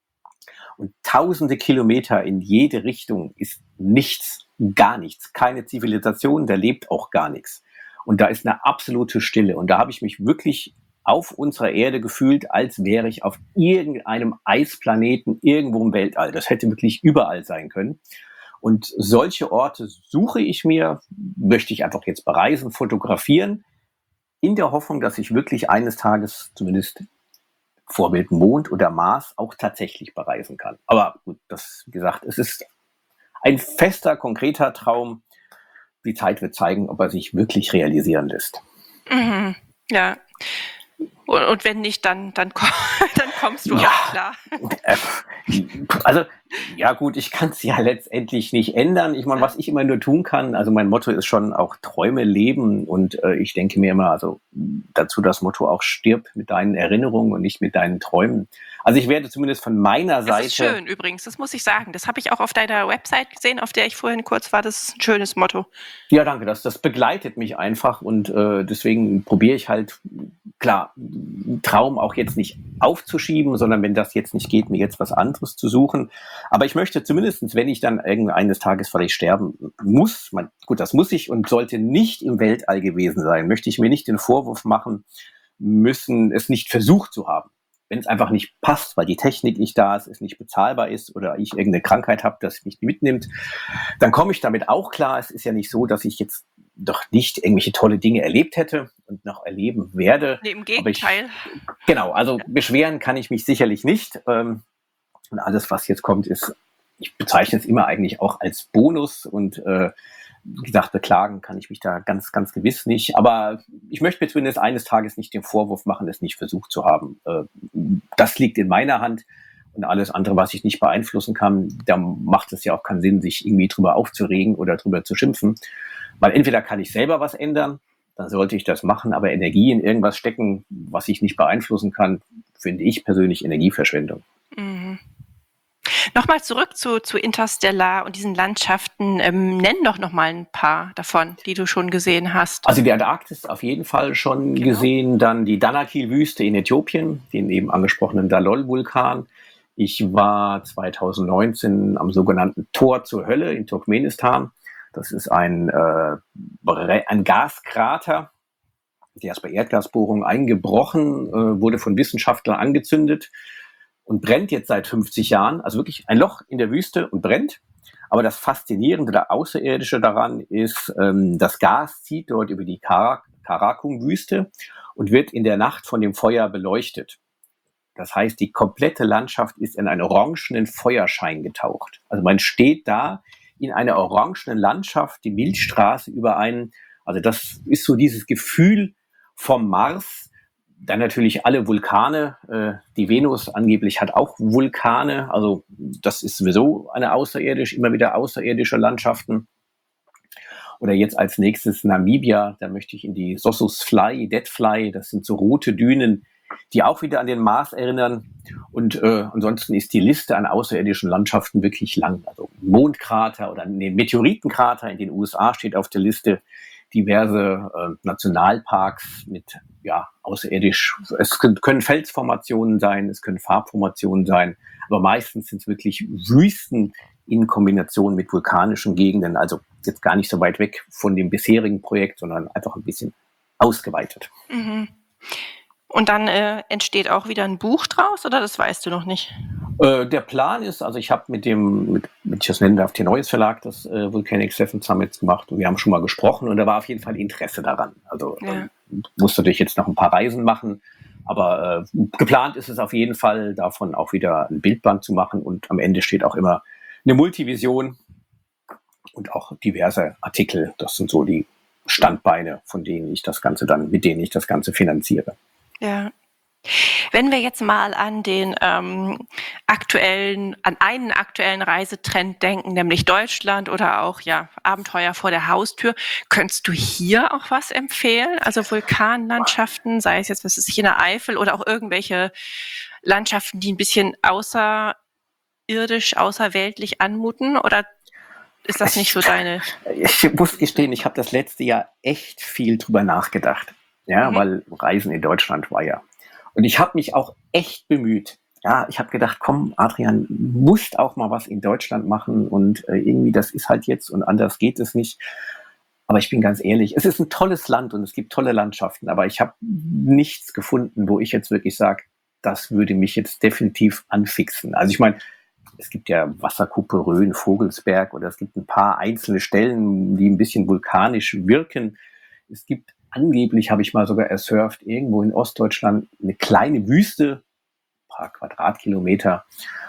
Und tausende Kilometer in jede Richtung ist nichts, gar nichts, keine Zivilisation, da lebt auch gar nichts. Und da ist eine absolute Stille. Und da habe ich mich wirklich auf unserer Erde gefühlt, als wäre ich auf irgendeinem Eisplaneten irgendwo im Weltall. Das hätte wirklich überall sein können. Und solche Orte suche ich mir, möchte ich einfach jetzt bereisen, fotografieren, in der Hoffnung, dass ich wirklich eines Tages zumindest Vorbild Mond oder Mars auch tatsächlich bereisen kann. Aber gut, das, wie gesagt, es ist ein fester, konkreter Traum. Die Zeit wird zeigen, ob er sich wirklich realisieren lässt. Mhm. Ja. Und, und wenn nicht, dann, dann, komm, dann kommst du ja, auch klar. Äh, also, ja gut, ich kann es ja letztendlich nicht ändern. Ich meine, was ich immer nur tun kann, also mein Motto ist schon auch Träume leben und äh, ich denke mir immer, also dazu das Motto auch stirb mit deinen Erinnerungen und nicht mit deinen Träumen. Also ich werde zumindest von meiner Seite... Das ist schön übrigens, das muss ich sagen. Das habe ich auch auf deiner Website gesehen, auf der ich vorhin kurz war. Das ist ein schönes Motto. Ja, danke. Das, das begleitet mich einfach und äh, deswegen probiere ich halt, klar, Traum auch jetzt nicht aufzuschieben, sondern wenn das jetzt nicht geht, mir jetzt was anderes zu suchen. Aber ich möchte zumindest, wenn ich dann eines Tages vielleicht sterben muss, man, gut, das muss ich und sollte nicht im Weltall gewesen sein, möchte ich mir nicht den Vorwurf machen müssen, es nicht versucht zu haben. Wenn es einfach nicht passt, weil die Technik nicht da ist, es nicht bezahlbar ist oder ich irgendeine Krankheit habe, das mich mitnimmt, dann komme ich damit auch klar. Es ist ja nicht so, dass ich jetzt doch nicht irgendwelche tolle Dinge erlebt hätte und noch erleben werde. Nee, im Gegenteil. Ich, genau, also beschweren kann ich mich sicherlich nicht. Und alles, was jetzt kommt, ist, ich bezeichne es immer eigentlich auch als Bonus und äh, wie gesagt, beklagen kann ich mich da ganz, ganz gewiss nicht. Aber ich möchte mir zumindest eines Tages nicht den Vorwurf machen, es nicht versucht zu haben. Das liegt in meiner Hand und alles andere, was ich nicht beeinflussen kann, da macht es ja auch keinen Sinn, sich irgendwie drüber aufzuregen oder drüber zu schimpfen. Weil entweder kann ich selber was ändern, dann sollte ich das machen. Aber Energie in irgendwas stecken, was ich nicht beeinflussen kann, finde ich persönlich Energieverschwendung. Mhm. Nochmal zurück zu, zu Interstellar und diesen Landschaften. Ähm, nenn doch noch mal ein paar davon, die du schon gesehen hast. Also die Antarktis auf jeden Fall schon Genau. gesehen, dann die Danakil-Wüste in Äthiopien, den eben angesprochenen Dalol-Vulkan. Ich war zwanzig neunzehn am sogenannten Tor zur Hölle in Turkmenistan. Das ist ein, äh, ein Gaskrater, der ist bei Erdgasbohrungen eingebrochen, äh, wurde von Wissenschaftlern angezündet und brennt jetzt seit fünfzig Jahren. Also wirklich ein Loch in der Wüste und brennt. Aber das Faszinierende, das Außerirdische daran ist, ähm, das Gas zieht dort über die Kara- Karakum-Wüste und wird in der Nacht von dem Feuer beleuchtet. Das heißt, die komplette Landschaft ist in einen orangenen Feuerschein getaucht. Also man steht da in einer orangenen Landschaft, die Milchstraße über einen. Also das ist so dieses Gefühl vom Mars. Dann natürlich alle Vulkane. Äh, die Venus angeblich hat auch Vulkane. Also das ist sowieso eine außerirdisch, immer wieder außerirdische Landschaften. Oder jetzt als nächstes Namibia. Da möchte ich in die Sossus Fly, Dead Fly. Das sind so rote Dünen, die auch wieder an den Mars erinnern. Und äh, ansonsten ist die Liste an außerirdischen Landschaften wirklich lang. Also Mondkrater oder nee, Meteoritenkrater in den U S A steht auf der Liste. Diverse äh, Nationalparks mit ja außerirdisch. Es können, können Felsformationen sein, es können Farbformationen sein, aber meistens sind es wirklich Wüsten in Kombination mit vulkanischen Gegenden. Also jetzt gar nicht so weit weg von dem bisherigen Projekt, sondern einfach ein bisschen ausgeweitet. Mhm. Und dann äh, entsteht auch wieder ein Buch draus, oder das weißt du noch nicht? Äh, der Plan ist, also ich habe mit dem, mit, mit ich das nennen darf, Neues Verlag das äh, Volcanic Seven Summits gemacht und wir haben schon mal gesprochen und da war auf jeden Fall Interesse daran. Also Ja. äh, musste natürlich jetzt noch ein paar Reisen machen, aber äh, geplant ist es auf jeden Fall, davon auch wieder ein Bildband zu machen und am Ende steht auch immer eine Multivision und auch diverse Artikel. Das sind so die Standbeine, von denen ich das Ganze dann, mit denen ich das Ganze finanziere. Ja. Wenn wir jetzt mal an den ähm, aktuellen, an einen aktuellen Reisetrend denken, nämlich Deutschland oder auch ja Abenteuer vor der Haustür, könntest du hier auch was empfehlen? Also Vulkanlandschaften, sei es jetzt, was ist in der Eifel oder auch irgendwelche Landschaften, die ein bisschen außerirdisch, außerweltlich anmuten? Oder ist das nicht so deine? Ich muss gestehen, ich habe das letzte Jahr echt viel drüber nachgedacht. Ja, mhm. Weil Reisen in Deutschland war ja. Und ich habe mich auch echt bemüht. Ja, ich habe gedacht, komm, Adrian, musst auch mal was in Deutschland machen und äh, irgendwie, das ist halt jetzt und anders geht es nicht. Aber ich bin ganz ehrlich, es ist ein tolles Land und es gibt tolle Landschaften, aber ich habe nichts gefunden, wo ich jetzt wirklich sage, das würde mich jetzt definitiv anfixen. Also ich meine, es gibt ja Wasserkuppe, Rhön, Vogelsberg oder es gibt ein paar einzelne Stellen, die ein bisschen vulkanisch wirken. Es gibt angeblich, habe ich mal sogar ersurft, irgendwo in Ostdeutschland eine kleine Wüste, ein paar Quadratkilometer.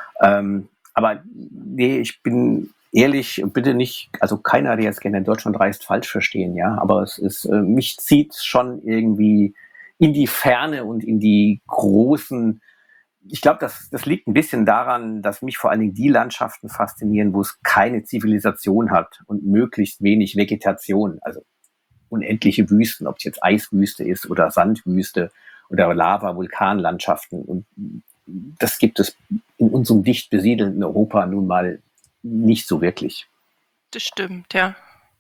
Ähm, aber nee, ich bin ehrlich, bitte nicht, also keiner, der jetzt gerne in Deutschland reist, falsch verstehen, ja. Aber es ist, äh, mich zieht schon irgendwie in die Ferne und in die großen. Ich glaube, das, das liegt ein bisschen daran, dass mich vor allen Dingen die Landschaften faszinieren, wo es keine Zivilisation hat und möglichst wenig Vegetation. Also unendliche Wüsten, ob es jetzt Eiswüste ist oder Sandwüste oder Lava-Vulkanlandschaften. Und das gibt es in unserem dicht besiedelten Europa nun mal nicht so wirklich. Das stimmt, ja.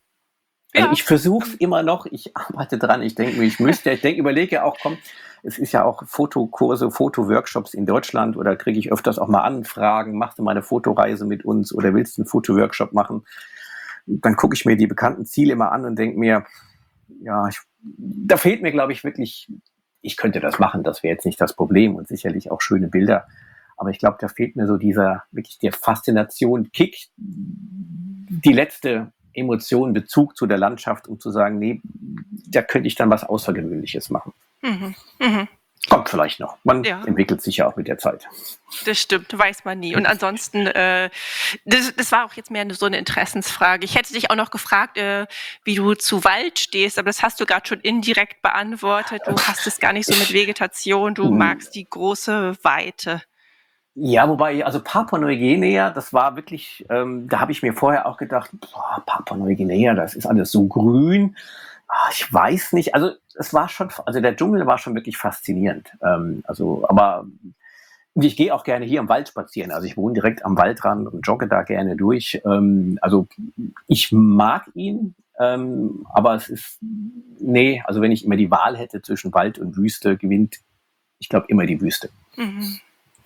Also ja. ich versuche es immer noch, ich arbeite dran, ich denke mir, ich müsste, ich denke, überlege ja auch, komm, es ist ja auch Fotokurse, Fotoworkshops in Deutschland oder kriege ich öfters auch mal Anfragen, machst du mal eine Fotoreise mit uns oder willst du einen Fotoworkshop machen? Dann gucke ich mir die bekannten Ziele immer an und denke mir, ja, ich, da fehlt mir, glaube ich, wirklich, ich könnte das machen, das wäre jetzt nicht das Problem und sicherlich auch schöne Bilder, aber ich glaube, da fehlt mir so dieser, wirklich der Faszination, Kick, die letzte Emotion, Bezug zu der Landschaft, um zu sagen, nee, da könnte ich dann was Außergewöhnliches machen. Mhm. Mhm. Kommt vielleicht noch. Man ja. entwickelt sich ja auch mit der Zeit. Das stimmt, weiß man nie. Und ansonsten, äh, das, das war auch jetzt mehr so eine Interessensfrage. Ich hätte dich auch noch gefragt, äh, wie du zu Wald stehst, aber das hast du gerade schon indirekt beantwortet. Du hast es gar nicht so mit Vegetation, du magst die große Weite. Ja, wobei, also Papua-Neuguinea, das war wirklich, ähm, da habe ich mir vorher auch gedacht, boah, Papua-Neuguinea, das ist alles so grün. Ah, Ich weiß nicht, also es war schon, also der Dschungel war schon wirklich faszinierend. Ähm, also, aber ich gehe auch gerne hier im Wald spazieren. Also ich wohne direkt am Waldrand und jogge da gerne durch. Ähm, also ich mag ihn, ähm, aber es ist, nee, also wenn ich immer die Wahl hätte zwischen Wald und Wüste, gewinnt, ich glaube, immer die Wüste. Mhm.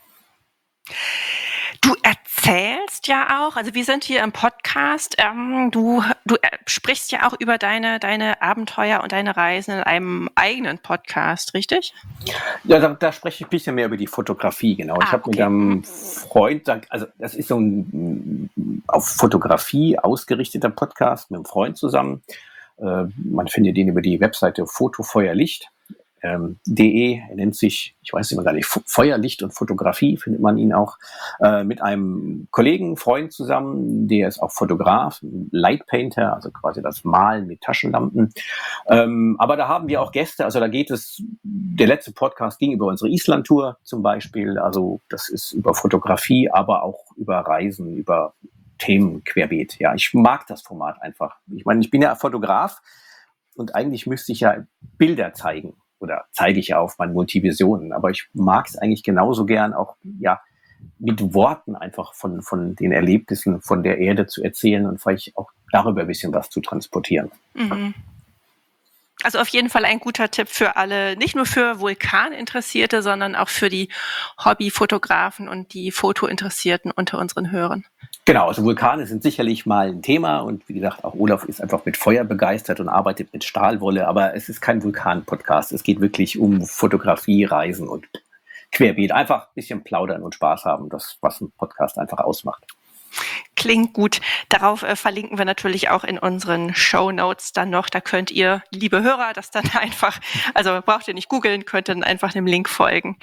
Du erzählst ja auch, also wir sind hier im Podcast, ähm, du, du äh, sprichst ja auch über deine, deine Abenteuer und deine Reisen in einem eigenen Podcast, richtig? Ja, da, da spreche ich ein bisschen mehr über die Fotografie, genau. Ich Ah, habe mit okay. einem Freund, also das ist so ein mm, auf Fotografie ausgerichteter Podcast mit einem Freund zusammen. Äh, man findet ihn über die Webseite Fotofeuerlicht. Ähm, de, er nennt sich, ich weiß immer gar nicht, F- Feuerlicht und Fotografie findet man ihn auch, äh, mit einem Kollegen, Freund zusammen, der ist auch Fotograf, Light Painter, also quasi das Malen mit Taschenlampen. Ähm, aber da haben wir auch Gäste, also da geht es, der letzte Podcast ging über unsere Island-Tour zum Beispiel, also das ist über Fotografie, aber auch über Reisen, über Themen querbeet. Ja, ich mag das Format einfach. Ich meine, ich bin ja Fotograf und eigentlich müsste ich ja Bilder zeigen oder zeige ich ja auf meinen Multivisionen, aber ich mag es eigentlich genauso gern auch, ja, mit Worten einfach von, von den Erlebnissen von der Erde zu erzählen und vielleicht auch darüber ein bisschen was zu transportieren. Mhm. Also auf jeden Fall ein guter Tipp für alle, nicht nur für Vulkaninteressierte, sondern auch für die Hobbyfotografen und die Fotointeressierten unter unseren Hörern. Genau, also Vulkane sind sicherlich mal ein Thema und wie gesagt, auch Olaf ist einfach mit Feuer begeistert und arbeitet mit Stahlwolle, aber es ist kein Vulkan-Podcast. Es geht wirklich um Fotografie, Reisen und querbeet. Einfach ein bisschen plaudern und Spaß haben, das, was ein Podcast einfach ausmacht. Klingt gut. Darauf äh, verlinken wir natürlich auch in unseren Shownotes dann noch. Da könnt ihr, liebe Hörer, das dann einfach, also braucht ihr nicht googeln, könnt dann einfach dem Link folgen.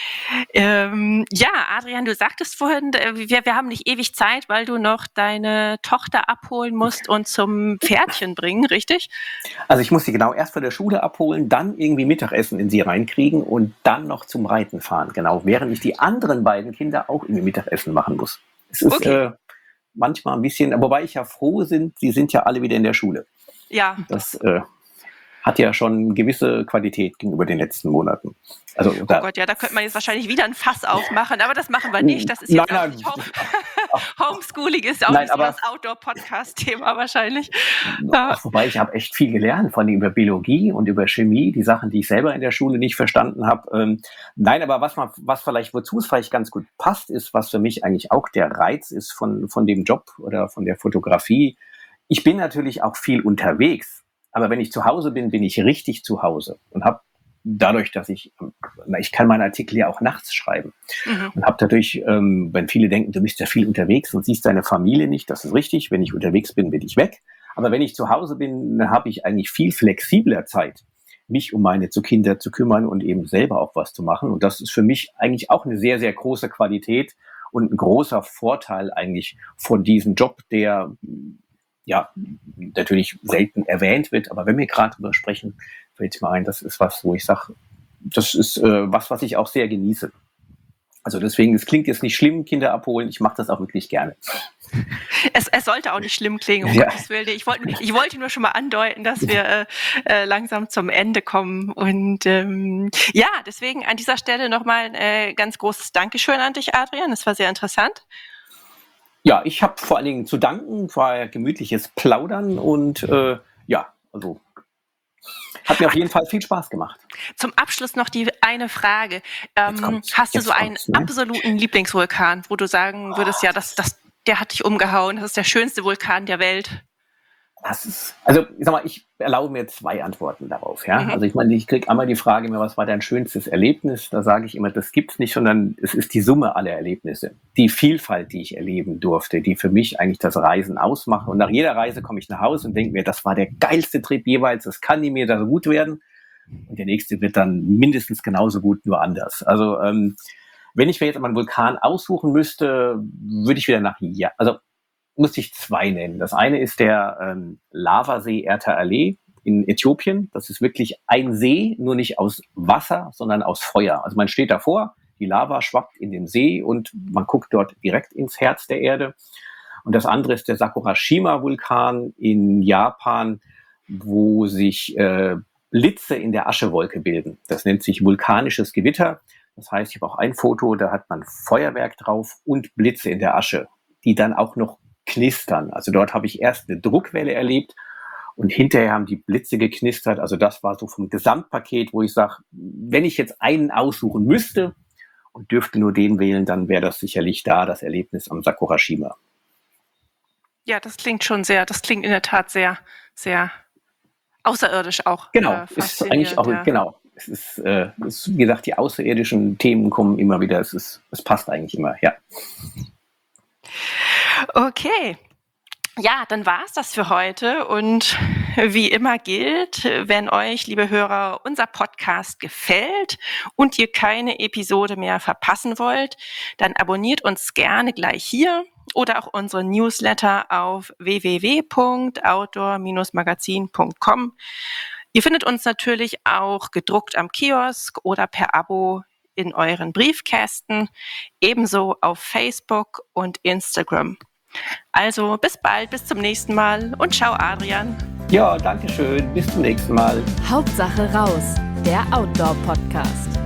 Ähm, ja, Adrian, du sagtest vorhin, äh, wir, wir haben nicht ewig Zeit, weil du noch deine Tochter abholen musst und zum Pferdchen bringen, richtig? Also ich muss sie genau erst von der Schule abholen, dann irgendwie Mittagessen in sie reinkriegen und dann noch zum Reiten fahren. Genau, während ich die anderen beiden Kinder auch irgendwie Mittagessen machen muss. Es ist Okay. äh, manchmal ein bisschen, wobei ich ja froh bin, sie sind ja alle wieder in der Schule. Ja, Das äh, hat ja schon eine gewisse Qualität gegenüber den letzten Monaten. Also oh da, Gott, ja, da könnte man jetzt wahrscheinlich wieder ein Fass aufmachen, aber das machen wir nicht. Das ist jetzt Nein, auch nein, nicht Home Homeschooling ist auch Nein, nicht so aber- das Outdoor-Podcast-Thema wahrscheinlich. Ja. Ach, wobei ich habe echt viel gelernt, vor allem über Biologie und über Chemie, die Sachen, die ich selber in der Schule nicht verstanden habe. Ähm, nein, aber was man, was vielleicht, wozu es vielleicht ganz gut passt, ist, was für mich eigentlich auch der Reiz ist von, von dem Job oder von der Fotografie. Ich bin natürlich auch viel unterwegs, aber wenn ich zu Hause bin, bin ich richtig zu Hause und habe dadurch, dass ich, na, ich kann meinen Artikel ja auch nachts schreiben Mhm. und habe dadurch, ähm, wenn viele denken, du bist ja viel unterwegs und siehst deine Familie nicht, das ist richtig. Wenn ich unterwegs bin, bin ich weg. Aber wenn ich zu Hause bin, dann habe ich eigentlich viel flexibler Zeit, mich um meine zu Kinder zu kümmern und eben selber auch was zu machen. Und das ist für mich eigentlich auch eine sehr, sehr große Qualität und ein großer Vorteil eigentlich von diesem Job, der ja natürlich selten erwähnt wird. Aber wenn wir gerade drüber sprechen, fällt mir ein, das ist was, wo ich sage, das ist äh, was, was ich auch sehr genieße. Also deswegen, es klingt jetzt nicht schlimm, Kinder abholen. Ich mache das auch wirklich gerne. Es, es sollte auch nicht schlimm klingen, um Ja. Gottes Willen. Ich wollte, ich wollte nur schon mal andeuten, dass wir äh, äh, langsam zum Ende kommen. Und ähm, ja, deswegen an dieser Stelle nochmal ein äh, ganz großes Dankeschön an dich, Adrian. Das war sehr interessant. Ja, ich habe vor allen Dingen zu danken, war ein gemütliches Plaudern und äh, ja, also hat mir auf jeden Fall viel Spaß gemacht. Zum Abschluss noch die eine Frage. Ähm, Jetzt kommt's. hast du Jetzt so einen kommt's, ne? absoluten Lieblingsvulkan, wo du sagen würdest, ja, das, das, der hat dich umgehauen, das ist der schönste Vulkan der Welt? Das ist, also ich sag mal, ich erlaube mir zwei Antworten darauf. Ja? Mhm. Also ich meine, ich kriege einmal die Frage, was war dein schönstes Erlebnis? Da sage ich immer, das gibt's nicht, sondern es ist die Summe aller Erlebnisse. Die Vielfalt, die ich erleben durfte, die für mich eigentlich das Reisen ausmachen. Und nach jeder Reise komme ich nach Hause und denke mir, das war der geilste Trip jeweils, das kann nie mehr so gut werden. Und der nächste wird dann mindestens genauso gut, nur anders. Also ähm, wenn ich mir jetzt mal einen Vulkan aussuchen müsste, würde ich wieder nach, ja, also muss ich zwei nennen. Das eine ist der ähm, Lavasee Erta Ale in Äthiopien. Das ist wirklich ein See, nur nicht aus Wasser, sondern aus Feuer. Also man steht davor, die Lava schwappt in den See und man guckt dort direkt ins Herz der Erde. Und das andere ist der Sakurashima-Vulkan in Japan. wo sich äh, Blitze in der Aschewolke bilden. Das nennt sich vulkanisches Gewitter. Das heißt, ich habe auch ein Foto, da hat man Feuerwerk drauf und Blitze in der Asche, die dann auch noch knistern. Also dort habe ich erst eine Druckwelle erlebt und hinterher haben die Blitze geknistert. Also das war so vom Gesamtpaket, wo ich sage, wenn ich jetzt einen aussuchen müsste und dürfte nur den wählen, dann wäre das sicherlich da, das Erlebnis am Sakurashima. Ja, das klingt schon sehr, das klingt in der Tat sehr, sehr außerirdisch auch. Genau, äh, ist eigentlich auch, ja. genau. Es ist, äh, es ist, wie gesagt, die außerirdischen Themen kommen immer wieder. Es ist, es passt eigentlich immer, ja. Okay. Ja, dann war es das für heute und wie immer gilt, wenn euch, liebe Hörer, unser Podcast gefällt und ihr keine Episode mehr verpassen wollt, dann abonniert uns gerne gleich hier oder auch unsere Newsletter auf w w w punkt outdoor Bindestrich magazin punkt com. Ihr findet uns natürlich auch gedruckt am Kiosk oder per Abo in euren Briefkästen, ebenso auf Facebook und Instagram. Also bis bald, bis zum nächsten Mal und ciao Adrian. Ja, danke schön. Bis zum nächsten Mal. Hauptsache raus, der Outdoor-Podcast.